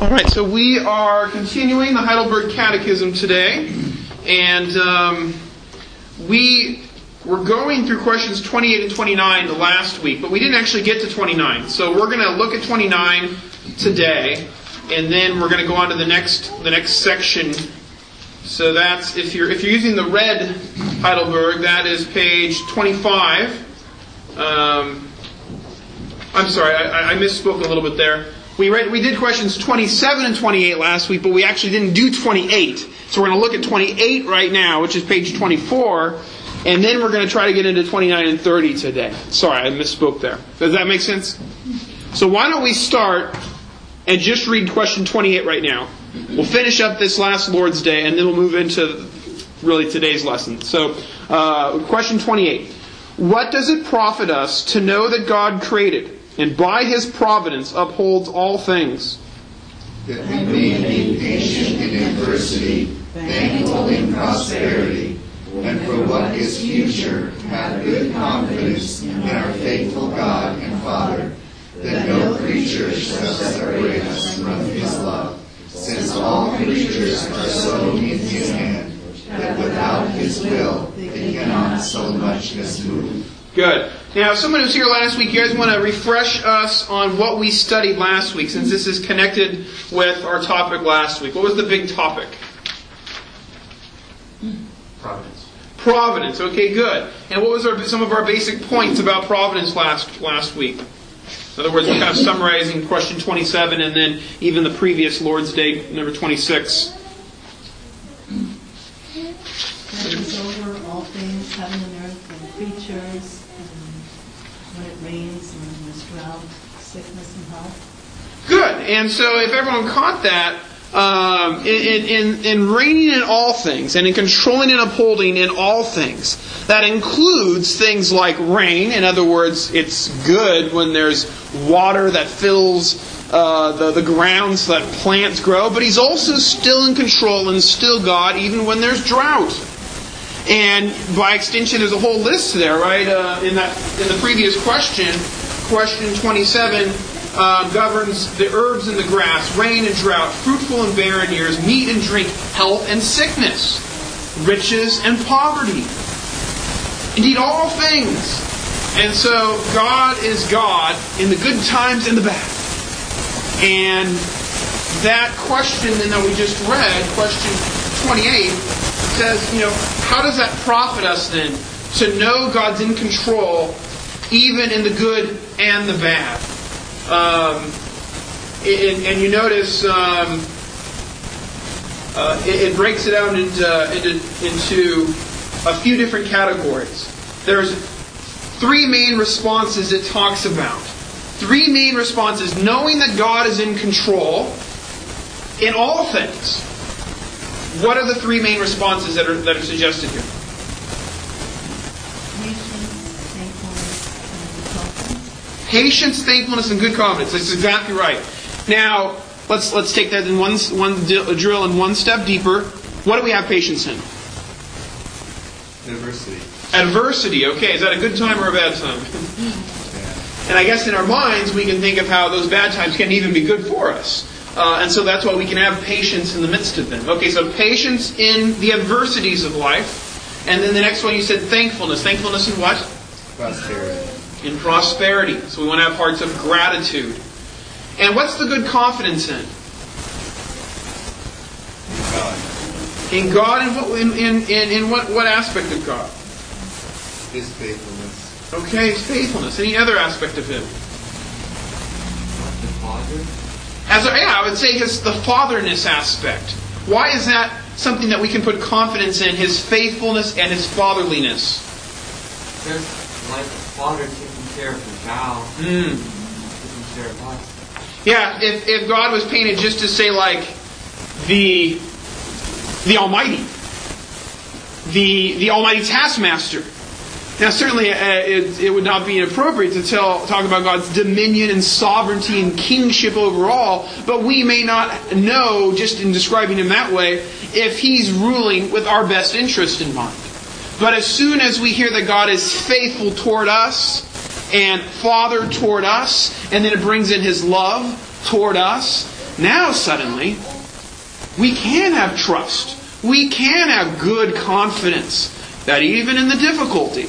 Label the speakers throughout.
Speaker 1: All right, so we are continuing the Heidelberg Catechism today, and we were going through questions 28 and 29 the last week, but we didn't actually get to 29. So we're going to look at 29 today, and then we're going to go on to the next section. So that's if you're using the red Heidelberg, that is page 25. I'm sorry, I misspoke a little bit there. We did questions 27 and 28 last week, but we actually didn't do 28. So we're going to look at 28 right now, which is page 24, and then we're going to try to get into 29 and 30 today. Sorry, I misspoke there. Does that make sense? So why don't we start and just read question 28 right now. We'll finish up this last Lord's Day, and then we'll move into really today's lesson. So, question 28. What does it profit us to know that God created, and by His providence upholds all things?
Speaker 2: That we may be patient in adversity, thankful in prosperity, and for what is future, have good confidence in our faithful God and Father, that no creature shall separate us from His love, since all creatures are so in His hand, that without His will they cannot so much as move.
Speaker 1: Good. Now, someone who was here last week, you guys want to refresh us on what we studied last week, since this is connected with our topic last week. What was the big topic?
Speaker 3: Providence.
Speaker 1: Providence. Okay, good. And what was some of our basic points about providence last week? In other words, we're kind of summarizing question 27 and then even the previous Lord's Day, number 26.
Speaker 4: That is over all things, heaven and earth, and creatures, and when it rains, and when there's drought, sickness and health.
Speaker 1: Good. And so if everyone caught that, in reigning in all things, and in controlling and upholding in all things, that includes things like rain. In other words, it's good when there's water that fills the ground so that plants grow, but He's also still in control and still God even when there's drought. And by extension, there's a whole list there, right? In the previous question 27 governs the herbs and the grass, rain and drought, fruitful and barren years, meat and drink, health and sickness, riches and poverty. Indeed, all things. And so God is God in the good times and the bad. And that question then that we just read, question 28, says, how does that profit us then to know God's in control even in the good and the bad? And you notice it breaks it out into a few different categories. There's three main responses it talks about. Three main responses, knowing that God is in control in all things. What are the three main responses that are suggested here? Patience, thankfulness, and good confidence. That's exactly right. Now, let's take that in one drill and one step deeper. What do we have patience in?
Speaker 3: Adversity.
Speaker 1: Adversity. Okay, is that a good time or a bad time? And I guess in our minds we can think of how those bad times can even be good for us. And so that's why we can have patience in the midst of them. Okay, so patience in the adversities of life. And then the next one you said thankfulness. Thankfulness in what?
Speaker 3: Prosperity.
Speaker 1: In prosperity. So we want to have hearts of gratitude. And what's the good confidence in? In God. In what aspect of God?
Speaker 3: His faithfulness.
Speaker 1: Okay, His faithfulness. Any other aspect of Him?
Speaker 3: The Father.
Speaker 1: I would say the fatherness aspect. Why is that something that we can put confidence in? His faithfulness and His fatherliness.
Speaker 5: There's like a father taking care of the child, taking care of us.
Speaker 1: Yeah, if God was painted just to say like the Almighty, the Almighty taskmaster. Now, certainly, it would not be inappropriate to talk about God's dominion and sovereignty and kingship over all, but we may not know, just in describing Him that way, if He's ruling with our best interest in mind. But as soon as we hear that God is faithful toward us and Father toward us, and then it brings in His love toward us, Now suddenly, we can have trust. We can have good confidence that even in the difficulty,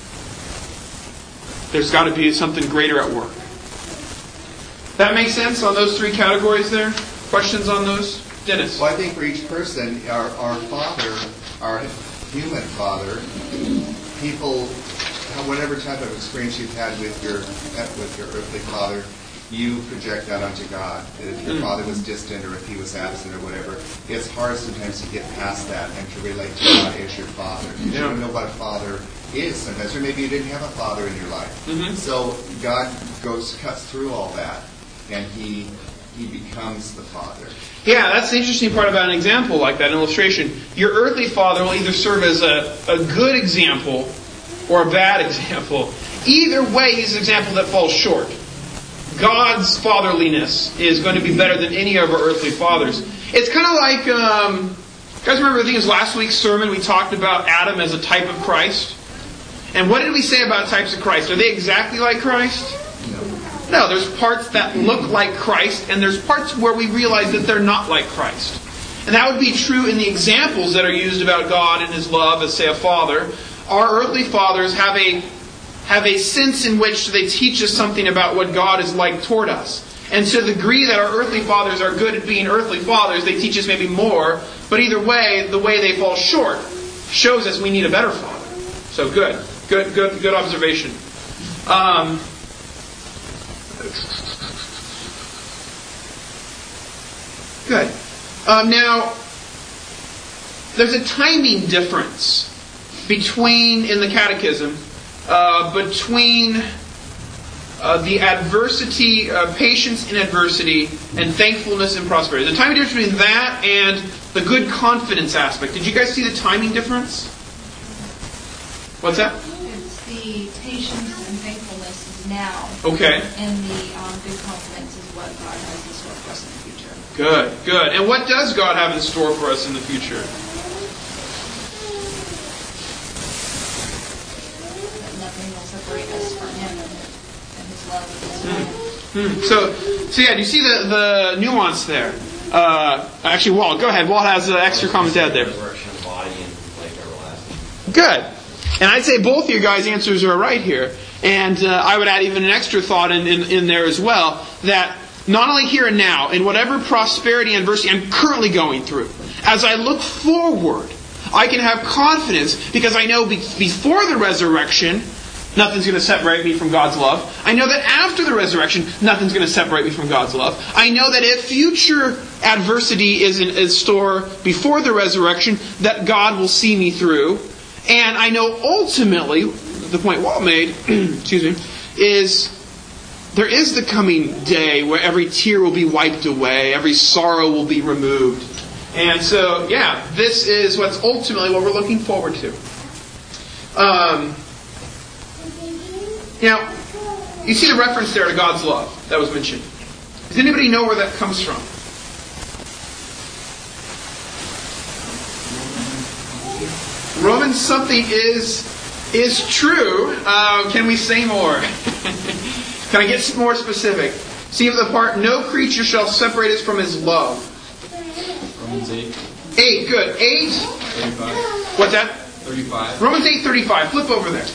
Speaker 1: there's got to be something greater at work. That makes sense on those three categories there? Questions on those? Dennis?
Speaker 3: Well, I think for each person, our father, our human father, people, whatever type of experience you've had with your earthly father, you project that onto God. If your father was distant or if he was absent or whatever, it's hard sometimes to get past that and to relate to God as your father. You don't know what a father is sometimes, or maybe you didn't have a father in your life. Mm-hmm. So God cuts through all that, and He becomes the Father.
Speaker 1: Yeah, that's the interesting part about an example like that, an illustration. Your earthly father will either serve as a good example or a bad example. Either way, he's an example that falls short. God's fatherliness is going to be better than any of our earthly fathers. It's kind of like, you guys remember, I think it was last week's sermon, we talked about Adam as a type of Christ. And what did we say about types of Christ? Are they exactly like Christ? No, there's parts that look like Christ, and there's parts where we realize that they're not like Christ. And that would be true in the examples that are used about God and His love as, say, a father. Our earthly fathers have a sense in which they teach us something about what God is like toward us. And to the degree that our earthly fathers are good at being earthly fathers, they teach us maybe more. But either way, the way they fall short shows us we need a better father. So good observation. Good. Now, there's a timing difference in the catechism, between the adversity, patience in adversity, and thankfulness in prosperity. The timing difference between that and the good confidence aspect. Did you guys see the timing difference? What's that?
Speaker 6: It's the patience and thankfulness is now.
Speaker 1: Okay.
Speaker 6: And the good confidence is what God has in store for us in the future.
Speaker 1: Good. And what does God have in store for us in the future?
Speaker 6: That nothing will separate us from Him and His love and His
Speaker 1: So yeah, do you see the nuance there? Actually, Walt, go ahead. Walt has an extra comment to add there. Good. And I'd say both of you guys' answers are right here. And I would add even an extra thought in there as well, that not only here and now, in whatever prosperity and adversity I'm currently going through, as I look forward, I can have confidence because I know before the resurrection, nothing's going to separate me from God's love. I know that after the resurrection, nothing's going to separate me from God's love. I know that if future adversity is in store before the resurrection, that God will see me through. And I know ultimately, the point Walt made, is there is the coming day where every tear will be wiped away, every sorrow will be removed. And so, yeah, this is what's ultimately what we're looking forward to. Now, you see the reference there to God's love that was mentioned. Does anybody know where that comes from? Romans something is true. Can we say more? Can I get more specific? See the part, no creature shall separate us from His love.
Speaker 7: Romans 8.
Speaker 1: 8, good. 8.
Speaker 7: 35.
Speaker 1: What's that?
Speaker 7: 35.
Speaker 1: Romans 8:35. Flip over there.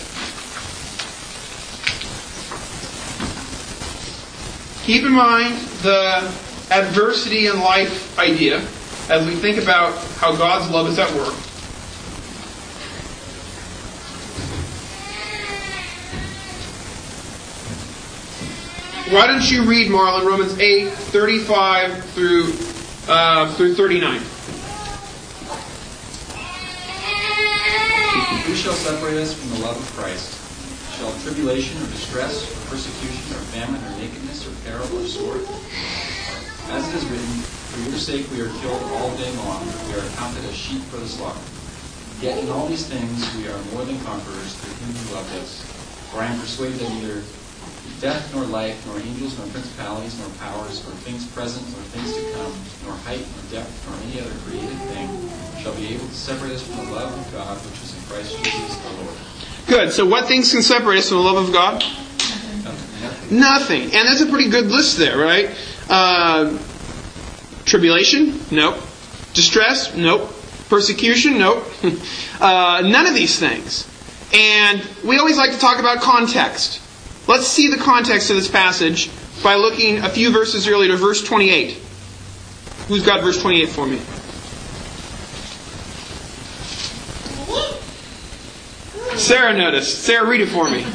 Speaker 1: Keep in mind the adversity in life idea as we think about how God's love is at work. Why don't you read, Marlon, Romans 8:35 through 39.
Speaker 7: Who shall separate us from the love of Christ? Shall tribulation or distress or persecution or famine or nakedness or peril or sword? As it is written, for your sake we are killed all day long, we are counted as sheep for the slaughter. Yet in all these things we are more than conquerors through Him who loved us. For I am persuaded that neither death nor life, nor angels, nor principalities, nor powers, nor things present, nor things to come, nor height, nor depth, nor any other created thing shall be able to separate us from the love of God which is in Christ Jesus our Lord.
Speaker 1: Good. So what things can separate us from the love of God? Nothing. And that's a pretty good list there, right? Tribulation? Nope. Distress? Nope. Persecution? Nope. None of these things. And we always like to talk about context. Let's see the context of this passage by looking a few verses earlier to verse 28. Who's got verse 28 for me? Sarah noticed. Sarah, read it for me.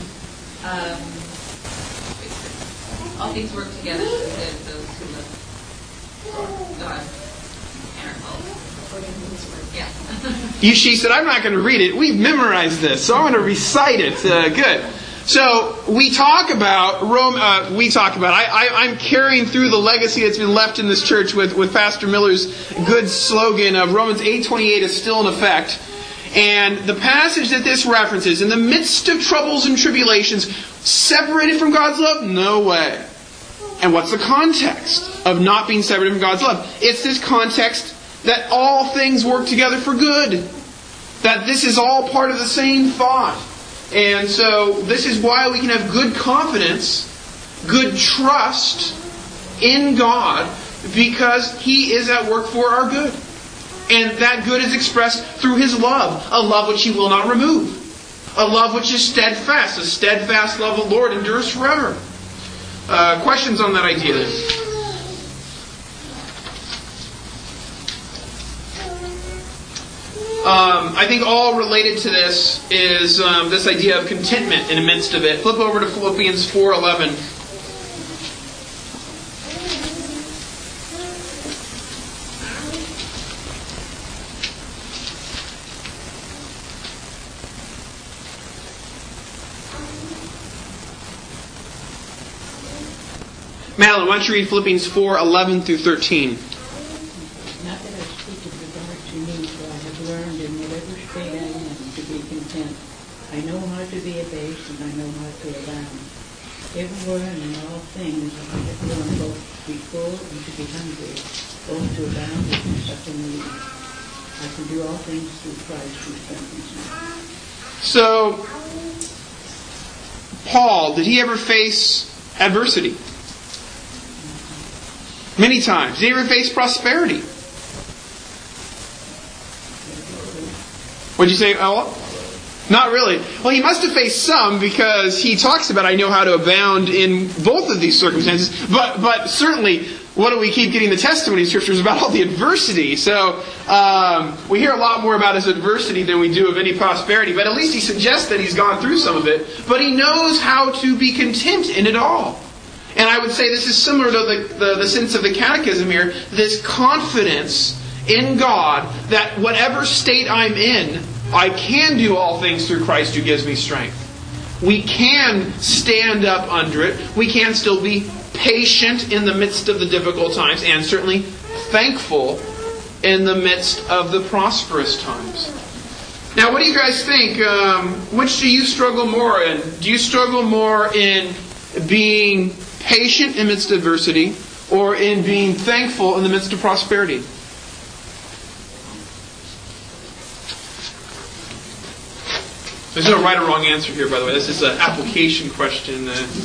Speaker 6: All things work together for the good of those who love God and are called according to His word. Yeah.
Speaker 1: She said, I'm not going to read it. We've memorized this, so I'm going to recite it. Good. So we talk about I'm carrying through the legacy that's been left in this church with Pastor Miller's good slogan of Romans 8:28 is still in effect. And the passage that this references, in the midst of troubles and tribulations, separated from God's love? No way. And what's the context of not being separated from God's love? It's this context that all things work together for good. That this is all part of the same thought. And so this is why we can have good confidence, good trust in God, because He is at work for our good. And that good is expressed through His love, a love which He will not remove. A love which is steadfast. A steadfast love of the Lord endures forever. Questions on that idea then? I think all related to this is this idea of contentment in the midst of it. Flip over to Philippians 4:11. Madeline, why don't you read Philippians 4:11 through 13?
Speaker 8: Not that I speak in regard to me, for I have learned in whatever state I am to be content. I know how to be abased, and I know how to abound. Everywhere and in all things I have learned both to be full and to be hungry, both to abound and to suffer need. I can do all things through Christ who strengthens me.
Speaker 1: So, Paul, did he ever face adversity? Many times. Did he ever face prosperity? What'd you say, Ella? Not really. Well, he must have faced some, because he talks about, I know how to abound in both of these circumstances. But certainly, what do we keep getting the testimony in Scriptures about all the adversity? So, we hear a lot more about his adversity than we do of any prosperity. But at least he suggests that he's gone through some of it. But he knows how to be content in it all. And I would say this is similar to the sense of the catechism here. This confidence in God that whatever state I'm in, I can do all things through Christ who gives me strength. We can stand up under it. We can still be patient in the midst of the difficult times, and certainly thankful in the midst of the prosperous times. Now, what do you guys think? Which do you struggle more in? Do you struggle more in being patient in the midst of adversity, or in being thankful in the midst of prosperity? There's no right or wrong answer here, by the way. This is an application question.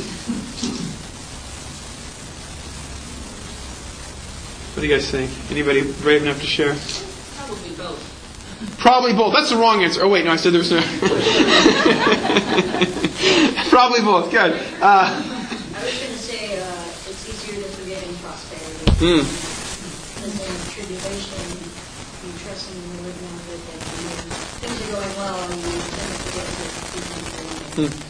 Speaker 1: What do you guys think? Anybody brave enough to share?
Speaker 6: Probably both.
Speaker 1: Probably both. That's the wrong answer. Oh wait, no, I said there was no. Probably both. Good.
Speaker 9: I was going to say it's easier to forget in prosperity. Because in tribulation, you trust in the living of it, that things are going well, and you tend to forget that things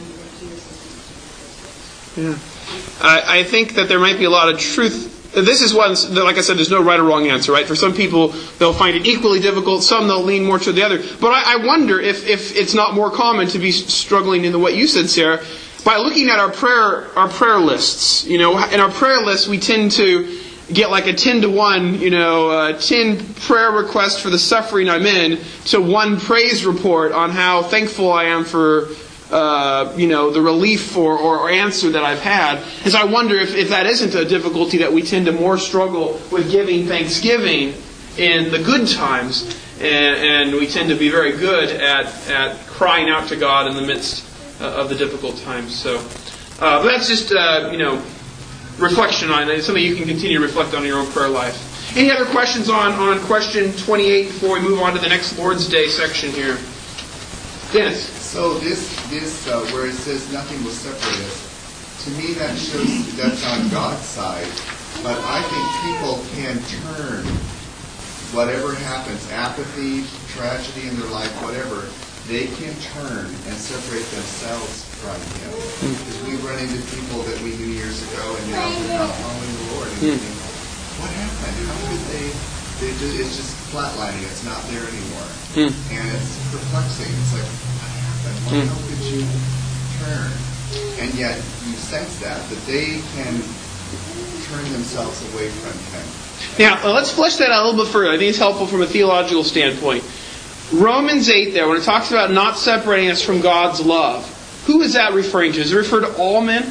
Speaker 9: are going.
Speaker 1: Yeah. I think that there might be a lot of truth. This is one, like I said, there's no right or wrong answer, right? For some people, they'll find it equally difficult. Some, they'll lean more to the other. But I wonder if it's not more common to be struggling in what you said, Sarah, by looking at our prayer lists. You know, in our prayer lists, we tend to get like a 10-to-1, 10 prayer requests for the suffering I'm in to 1 praise report on how thankful I am for the relief or answer that I've had. And so I wonder if that isn't a difficulty, that we tend to more struggle with giving thanksgiving in the good times, and we tend to be very good at crying out to God in the midst of the difficult times. So but that's just reflection on it. It's something you can continue to reflect on in your own prayer life. Any other questions on question 28 before we move on to the next Lord's Day section here? Dennis?
Speaker 3: So this where it says nothing will separate us, to me that shows that's on God's side. But I think people can turn whatever happens, apathy, tragedy in their life, whatever, they can turn and separate themselves from Him. Because we run into people that we knew years ago and now they're not following the Lord. And you think, what happened? How could they it's just flatlining. It's not there anymore. And it's perplexing. It's like, what happened? How could you turn? And yet you sense that they can turn themselves away from Him.
Speaker 1: Now, let's flesh that out a little bit further. I think it's helpful from a theological standpoint. Romans 8 there, when it talks about not separating us from God's love, who is that referring to? Does it refer to all men?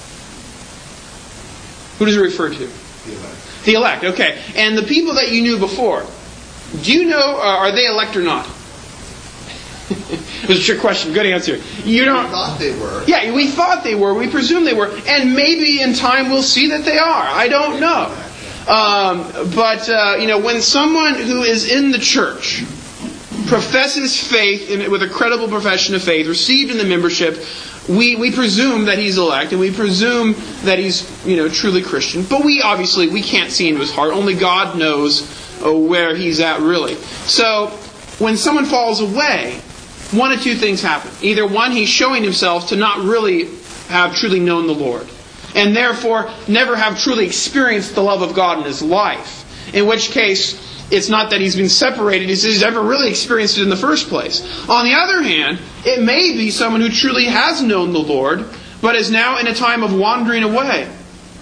Speaker 1: Who does it refer to?
Speaker 3: The elect.
Speaker 1: The elect, okay. And the people that you knew before, do you know, are they elect or not? It was a trick question. Good answer. You don't.
Speaker 3: We thought they were.
Speaker 1: Yeah, we thought they were. We presume they were. And maybe in time we'll see that they are. I don't know. But when someone who is in the church professes faith with a credible profession of faith, received in the membership, we presume that he's elect, and we presume that he's truly Christian. But we can't see into his heart. Only God knows where he's at really. So when someone falls away, one of two things happen. Either one, he's showing himself to not really have truly known the Lord, and therefore never have truly experienced the love of God in his life. In which case, it's not that he's been separated, it's he's ever really experienced it in the first place. On the other hand, it may be someone who truly has known the Lord, but is now in a time of wandering away.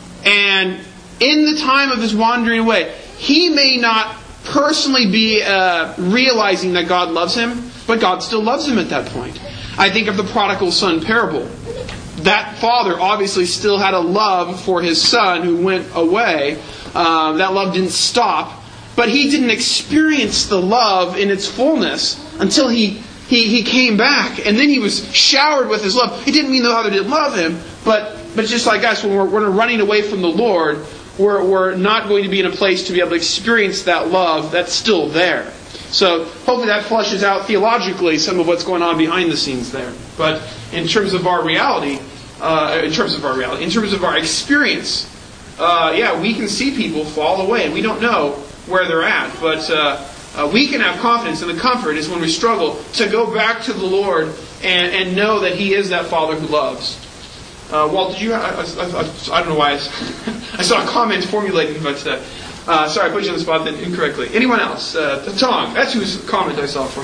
Speaker 1: And in the time of his wandering away, he may not personally be realizing that God loves him, but God still loves him at that point. I think of the prodigal son parable. That father obviously still had a love for his son who went away. That love didn't stop. But he didn't experience the love in its fullness until he came back. And then he was showered with his love. It didn't mean the father didn't love him. But just like us, when we're running away from the Lord, we're not going to be in a place to be able to experience that love that's still there. So hopefully that flushes out theologically some of what's going on behind the scenes there. But in terms of our reality, in terms of our experience, we can see people fall away, and we don't know where they're at. But we can have confidence, and the comfort is when we struggle to go back to the Lord and know that He is that Father who loves. Walt, did you? I don't know why I saw a comment formulating, but sorry, I put you on the spot then incorrectly. Anyone else? Tom, that's whose comment I saw from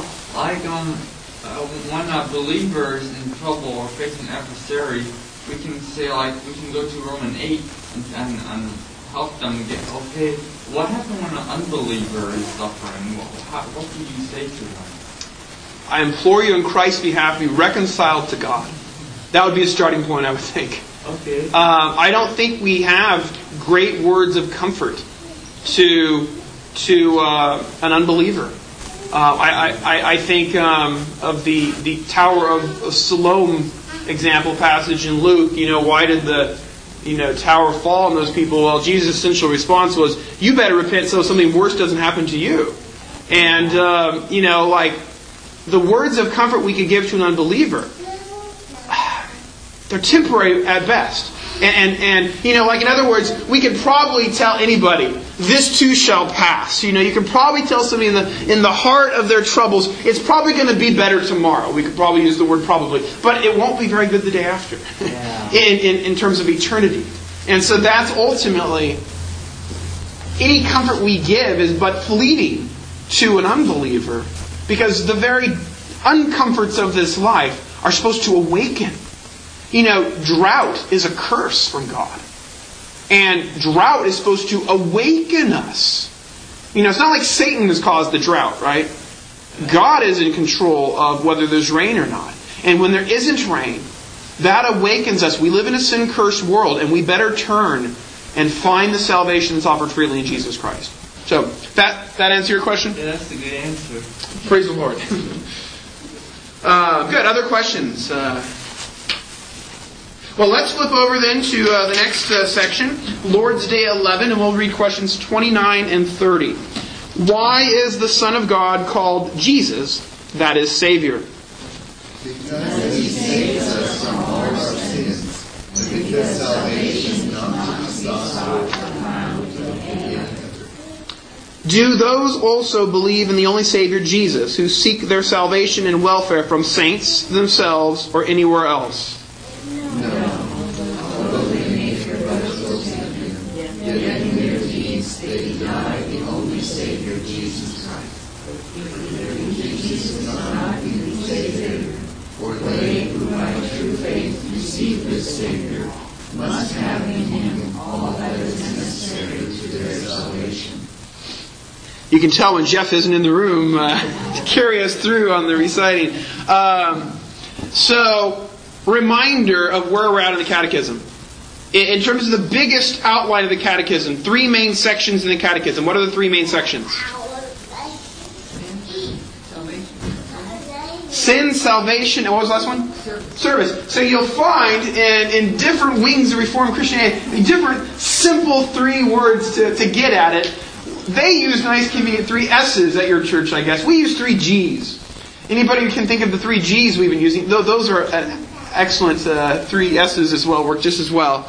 Speaker 1: you.
Speaker 5: When a believer is in trouble or facing an adversary, we can say, we can go to Romans 8 and help them get okay. What happens when an unbeliever is suffering? What can you say to them?
Speaker 1: I implore you in Christ's behalf, be reconciled to God. That would be a starting point, I would think.
Speaker 5: Okay.
Speaker 1: I don't think we have great words of comfort to an unbeliever. I think of the Tower of Siloam example passage in Luke. Why did the tower fall on those people? Well, Jesus' essential response was, "You better repent so something worse doesn't happen to you." And the words of comfort we could give to an unbeliever, they're temporary at best. And in other words, we could probably tell anybody, this too shall pass. You could probably tell somebody in the heart of their troubles, it's probably going to be better tomorrow. We could probably use the word probably. But it won't be very good the day after. Yeah. in terms of eternity. And so that's ultimately, any comfort we give is but fleeting to an unbeliever. Because the very uncomforts of this life are supposed to awaken. Drought is a curse from God. And drought is supposed to awaken us. It's not like Satan has caused the drought, right? God is in control of whether there's rain or not. And when there isn't rain, that awakens us. We live in a sin-cursed world, and we better turn and find the salvation that's offered freely in Jesus Christ. So, that answer your question?
Speaker 5: Yeah, that's a good answer.
Speaker 1: Praise the Lord. Good. Other questions? Well, let's flip over then to the next section, Lord's Day 11, and we'll read questions 29 and 30. Why is the Son of God called Jesus, that is, Savior?
Speaker 2: Because He saves us from all our sins, and because salvation comes to the gospel.
Speaker 1: Do those also believe in the only Savior, Jesus, who seek their salvation and welfare from saints, themselves, or anywhere else?
Speaker 2: For they who by true faith receive this Savior must have in Him all that is necessary to their salvation.
Speaker 1: You can tell when Jeff isn't in the room to carry us through on the reciting. So, reminder of where we're at in the Catechism. In terms of the biggest outline of the Catechism, 3 main sections in the Catechism. What are the 3 main sections? Sin, salvation, and what was the last one? Service. So you'll find in different wings of Reformed Christianity, different simple 3 words to get at it. They use nice convenient 3 S's at your church, I guess. We use 3 G's. Anybody who can think of the 3 G's we've been using, those are excellent 3 S's as well, work just as well.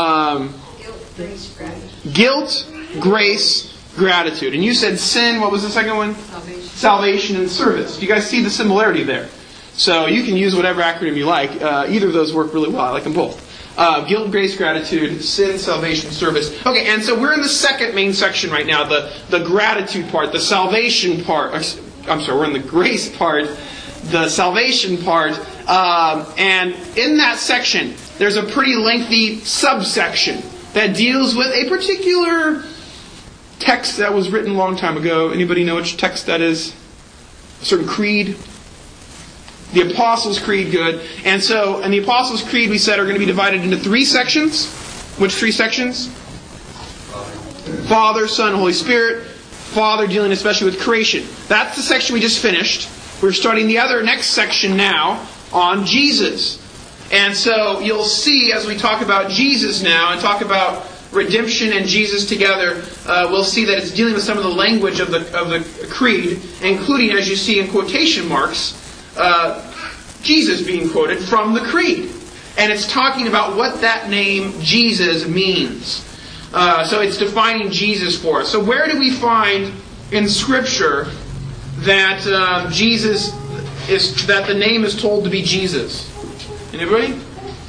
Speaker 1: Guilt, grace, gratitude. And you said sin, what was the second one? Salvation and service. Do you guys see the similarity there? So you can use whatever acronym you like. Either of those work really well. I like them both. Guilt, grace, gratitude, sin, salvation, service. Okay, and so we're in the second main section right now, the gratitude part, the salvation part. I'm sorry, we're in the grace part, the salvation part. And in that section, there's a pretty lengthy subsection that deals with a particular text that was written a long time ago. Anybody know which text that is? A certain creed? The Apostles' Creed, good. And so, in the Apostles' Creed, we said, are going to be divided into 3 sections. Which 3 sections? Father, Son, Holy Spirit. Father dealing especially with creation. That's the section we just finished. We're starting the next section now on Jesus. And so, you'll see as we talk about Jesus now and talk about redemption and Jesus together, we'll see that it's dealing with some of the language of the creed, including, as you see in quotation marks, Jesus being quoted from the creed. And it's talking about what that name Jesus means. So it's defining Jesus for us. So where do we find in Scripture that Jesus is, that the name is told to be Jesus? Anybody?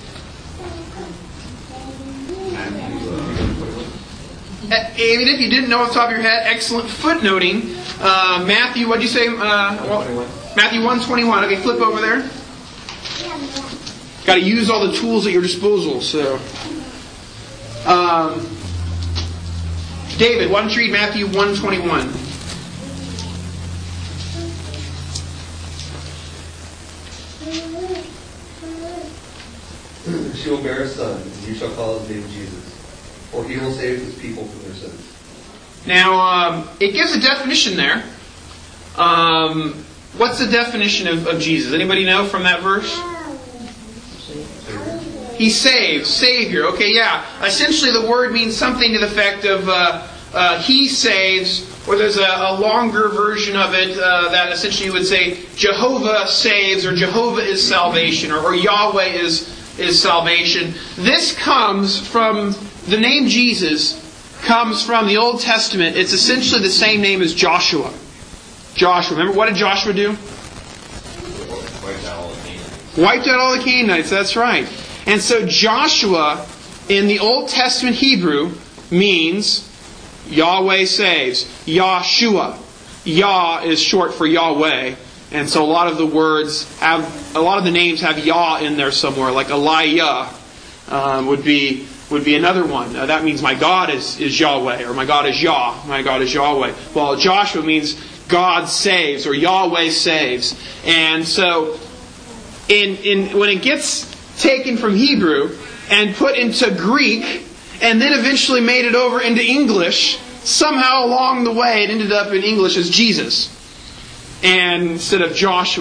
Speaker 1: Even if you didn't know off the top of your head, excellent footnoting. Matthew, what did you say? Matthew 1:21. Okay, flip over there. Got to use all the tools at your disposal. So, David, why don't you read Matthew 1:21?
Speaker 10: She will bear a son, and you shall call his name Jesus. For he will save his people from their sins. Now,
Speaker 1: it gives a definition there. What's the definition of Jesus? Anybody know from that verse? He saves, Savior. Okay, yeah. Essentially the word means something to the effect of He saves, or there's a longer version of it that essentially would say Jehovah saves, or Jehovah is salvation, or Yahweh is salvation. This comes from, the name Jesus comes from the Old Testament. It's essentially the same name as Joshua. Joshua. Remember, what did Joshua do? Wiped out all the Canaanites. That's right. And so Joshua, in the Old Testament Hebrew, means Yahweh saves. Yahshua. Yah is short for Yahweh. And so a lot of the words have, a lot of the names have Yah in there somewhere, like Elijah would be another one. That means my God is Yahweh, or my God is Yah. My God is Yahweh. Well, Joshua means God saves, or Yahweh saves. And so when it gets taken from Hebrew and put into Greek, and then eventually made it over into English, somehow along the way it ended up in English as Jesus, and instead of Joshua.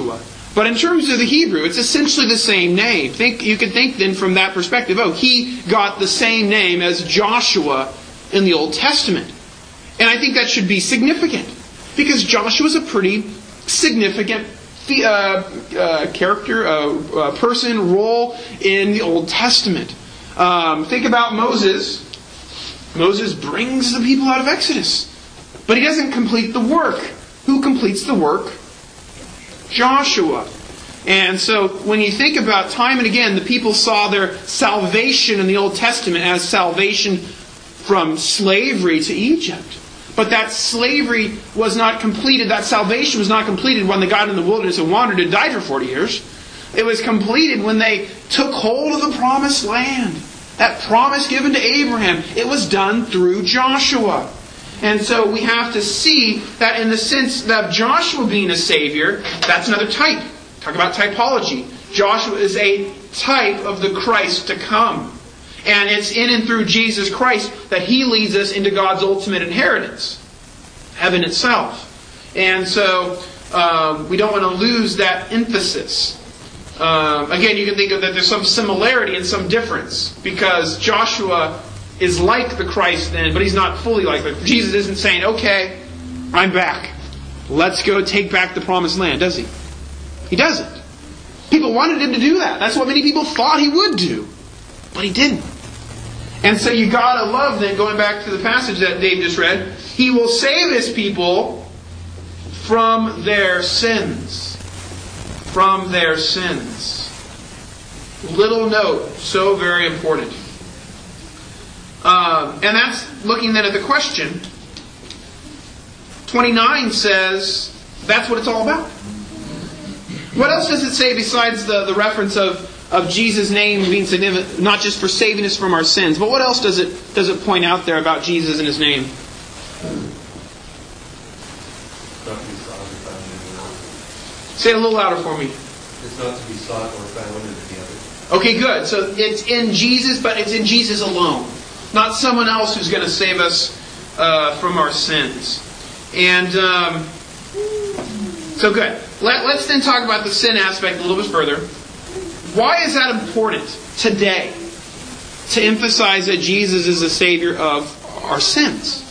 Speaker 1: But in terms of the Hebrew, it's essentially the same name. You could think then from that perspective, he got the same name as Joshua in the Old Testament. And I think that should be significant. Because Joshua is a pretty significant character, person, role in the Old Testament. Think about Moses. Moses brings the people out of Exodus. But he doesn't complete the work. Who completes the work? Joshua. And so when you think about time and again, the people saw their salvation in the Old Testament as salvation from slavery to Egypt. But that slavery was not completed, that salvation was not completed when they got in the wilderness and wandered and died for 40 years. It was completed when they took hold of the promised land. That promise given to Abraham, it was done through Joshua. And so we have to see that in the sense of Joshua being a Savior, that's another type. Talk about typology. Joshua is a type of the Christ to come. And it's in and through Jesus Christ that He leads us into God's ultimate inheritance, heaven itself. And so we don't want to lose that emphasis. Again, you can think of that there's some similarity and some difference, because Joshua is like the Christ then, but he's not fully like the Christ. Jesus isn't saying, okay, I'm back. Let's go take back the promised land, does He? He doesn't. People wanted Him to do that. That's what many people thought He would do. But He didn't. And so you gotta love then, going back to the passage that Dave just read, He will save His people from their sins. From their sins. Little note, so very important. And that's looking then at the question. 29 says that's what it's all about. What else does it say besides the reference of Jesus' name being significant, not just for saving us from our sins, but what else does it point out there about Jesus and His name? Say it a little louder for me.
Speaker 10: It's not to be sought or found in any other.
Speaker 1: Okay, good. So it's in Jesus, but it's in Jesus alone. Not someone else who's going to save us from our sins. And so good. Let's then talk about the sin aspect a little bit further. Why is that important today? To emphasize that Jesus is the Savior of our sins.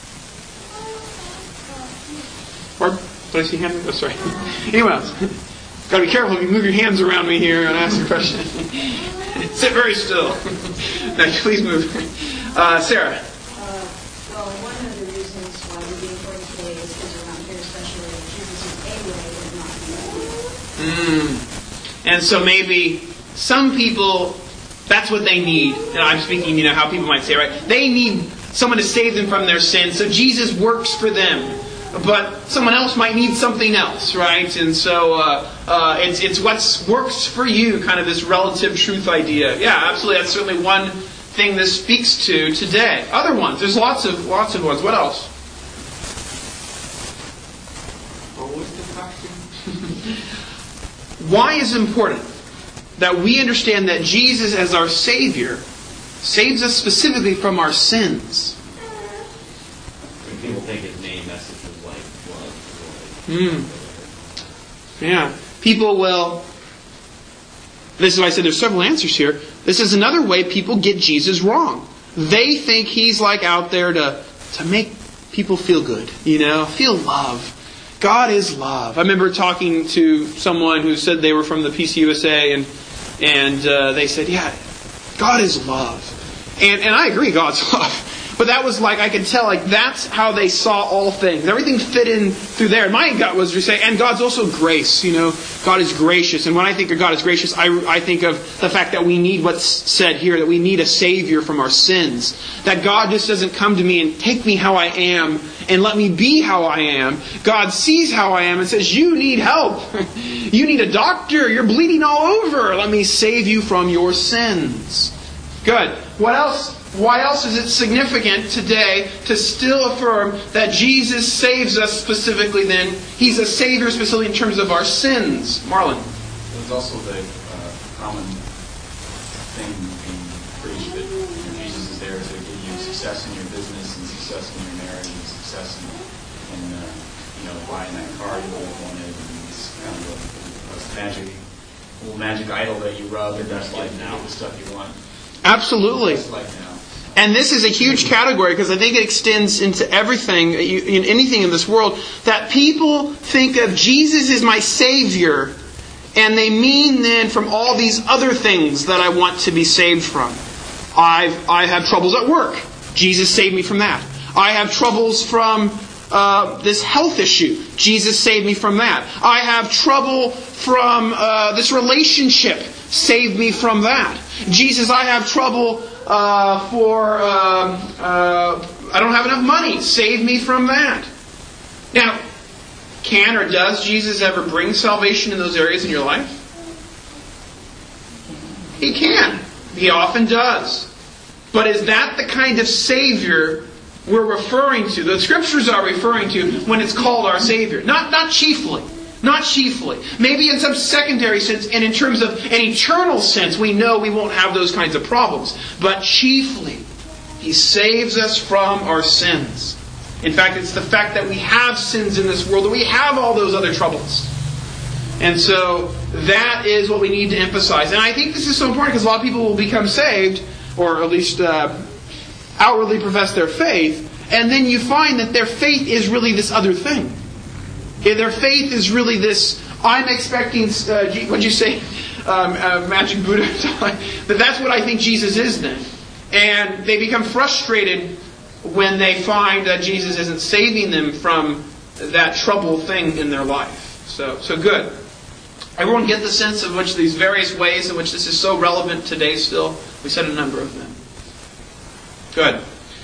Speaker 1: Or, did I see hand? Oh, sorry. Anyone else? Got to be careful if you move your hands around me here and ask a question. Sit very still. No, please move. Sarah.
Speaker 9: Well, one of the reasons why we're being important today is because around here, especially, Jesus is a way and not the way.
Speaker 1: And so maybe some people, that's what they need. And I'm speaking, how people might say, right? They need someone to save them from their sins. So Jesus works for them. But someone else might need something else, right? And so it's what works for you, kind of this relative truth idea. Yeah, absolutely. That's certainly one thing this speaks to today. Other ones. There's lots of ones. What else?
Speaker 5: What was the question?
Speaker 1: Why is it important that we understand that Jesus as our Savior saves us specifically from our sins?
Speaker 7: When people think His name message is like love.
Speaker 1: Yeah. People will... This is why I said there's several answers here. This is another way people get Jesus wrong. They think He's like out there to make people feel good. Feel love. God is love. I remember talking to someone who said they were from the PCUSA and they said, yeah, God is love. And I agree, God's love. But that was I could tell, that's how they saw all things. Everything fit in through there. And my gut was to say, and God's also grace. God is gracious. And when I think of God as gracious, I think of the fact that we need what's said here, that we need a Savior from our sins. That God just doesn't come to me and take me how I am and let me be how I am. God sees how I am and says, you need help. You need a doctor. You're bleeding all over. Let me save you from your sins. Good. What else? Why else is it significant today to still affirm that Jesus saves us specifically then? He's a Savior specifically in terms of our sins. Marlon.
Speaker 7: There's also the common thing being preached that Jesus is there to give you success in your business and success in your marriage and success in buying that car you always wanted. And it's kind of a little magic idol that you rub and that's like now the stuff you want.
Speaker 1: Absolutely.
Speaker 7: Just like now.
Speaker 1: And this is a huge category because I think it extends into everything, in anything in this world, that people think of Jesus as my Savior, and they mean then from all these other things that I want to be saved from. I have troubles at work. Jesus saved me from that. I have troubles from this health issue. Jesus saved me from that. I have trouble from this relationship. Saved me from that. Jesus, I have trouble I don't have enough money. Save me from that. Now, can or does Jesus ever bring salvation in those areas in your life? He can. He often does. But is that the kind of Savior we're referring to, the Scriptures are referring to, when it's called our Savior? Not chiefly. Not chiefly. Maybe in some secondary sense, and in terms of an eternal sense, we know we won't have those kinds of problems. But chiefly, He saves us from our sins. In fact, it's the fact that we have sins in this world, that we have all those other troubles. And so, that is what we need to emphasize. And I think this is so important because a lot of people will become saved, or at least outwardly profess their faith, and then you find that their faith is really this other thing. Their faith is really this, I'm expecting, what'd you say, Magic Buddha? But that's what I think Jesus is then. And they become frustrated when they find that Jesus isn't saving them from that trouble thing in their life. So good. Everyone get the sense of which these various ways in which this is so relevant today still? We said a number of them. Good.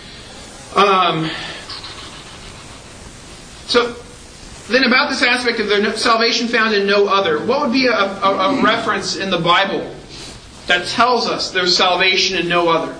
Speaker 1: So, then about this aspect of their salvation found in no other, what would be a reference in the Bible that tells us there's salvation in no other?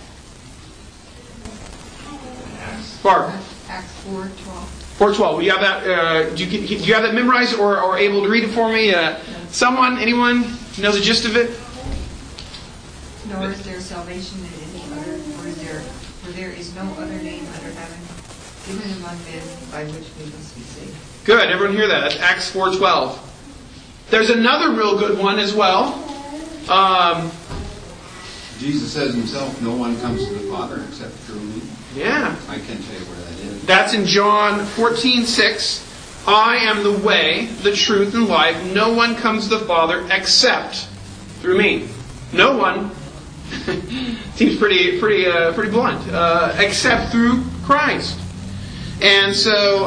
Speaker 1: Barb.
Speaker 11: Acts 4:12.
Speaker 1: 4:12. You have that? Do you have that memorized or able to read it for me? Someone? Anyone knows the gist of it?
Speaker 11: Nor is there salvation in any other, for there is no other name under heaven given among men by which we must be saved.
Speaker 1: Good. Everyone hear that? That's Acts 4:12. There's another real good one as well.
Speaker 12: Jesus says himself, no one comes to the Father except through me.
Speaker 1: Yeah.
Speaker 12: I can't tell you where that is.
Speaker 1: That's in John 14:6. I am the way, the truth, and life. No one comes to the Father except through me. No one. Seems pretty blunt. Except through Christ. And so,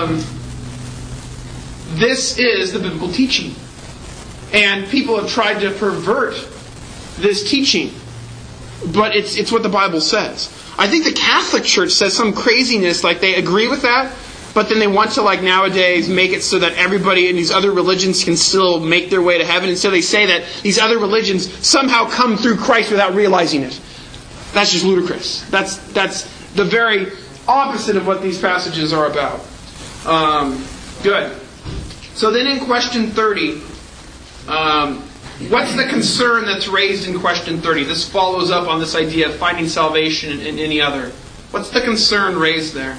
Speaker 1: this is the biblical teaching. And people have tried to pervert this teaching. But it's what the Bible says. I think the Catholic Church says some craziness, like they agree with that, but then they want to, like nowadays, make it so that everybody in these other religions can still make their way to heaven. And so they say that these other religions somehow come through Christ without realizing it. That's just ludicrous. That's the very opposite of what these passages are about. Good. So then in question 30, what's the concern that's raised in question 30? This follows up on this idea of finding salvation in any other. What's the concern raised there?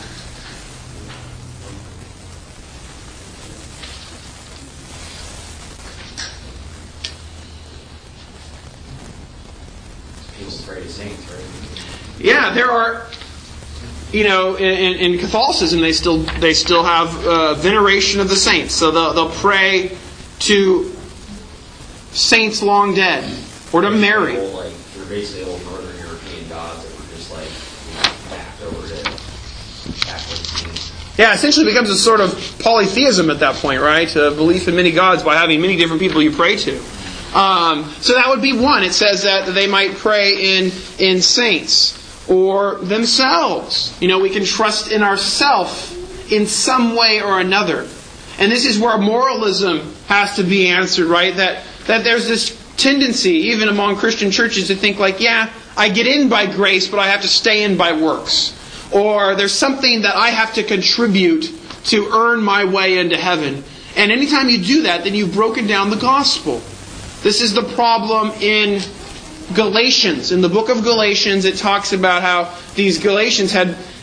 Speaker 7: People pray to saints, right?
Speaker 1: Yeah, there are. You know, in Catholicism, they still have veneration of the saints. So they'll pray to saints long dead, or to Mary.
Speaker 13: Like they're basically old Northern European gods that were just like backed over to backwards.
Speaker 1: Yeah, essentially it becomes a sort of polytheism at that point, right? A belief in many gods by having many different people you pray to. So that would be one. It says that they might pray in saints. Or themselves. You know, we can trust in ourselves in some way or another. And this is where moralism has to be answered, right? That there's this tendency, even among Christian churches, to think like, yeah, I get in by grace, but I have to stay in by works. Or there's something that I have to contribute to earn my way into heaven. And anytime you do that, then you've broken down the gospel. This is the problem in Galatians. In the book of Galatians, it talks about how these Galatians had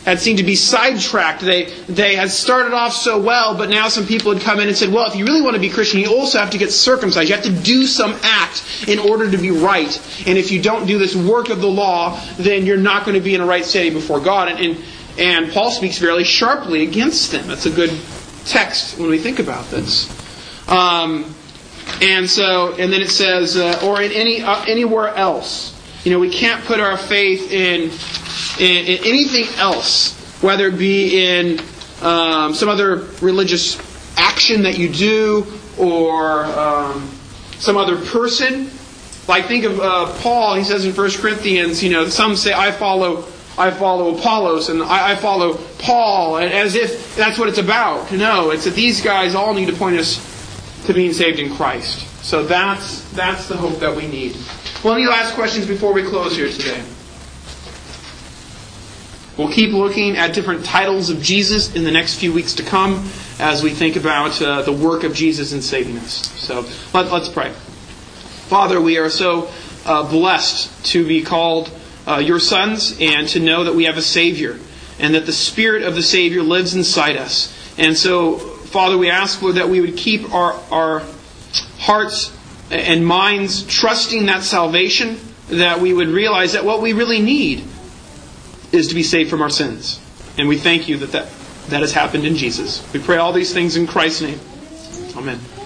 Speaker 1: had seemed to be sidetracked. They had started off so well, but now some people had come in and said, well, if you really want to be Christian, you also have to get circumcised. You have to do some act in order to be right. And if you don't do this work of the law, then you're not going to be in a right standing before God. And Paul speaks fairly sharply against them. That's a good text when we think about this. And then it says, or in anywhere else. We can't put our faith in anything else, whether it be in some other religious action that you do, or some other person. Like think of Paul. He says in 1 Corinthians, some say I follow Apollos and I follow Paul, and as if that's what it's about. No, it's that these guys all need to point us to being saved in Christ. So that's the hope that we need. Well, any last questions before we close here today? We'll keep looking at different titles of Jesus in the next few weeks to come as we think about the work of Jesus in saving us. So let's pray. Father, we are so blessed to be called your sons and to know that we have a Savior and that the Spirit of the Savior lives inside us. And so, Father, we ask, Lord, that we would keep our hearts and minds trusting that salvation, that we would realize that what we really need is to be saved from our sins. And we thank you that has happened in Jesus. We pray all these things in Christ's name. Amen.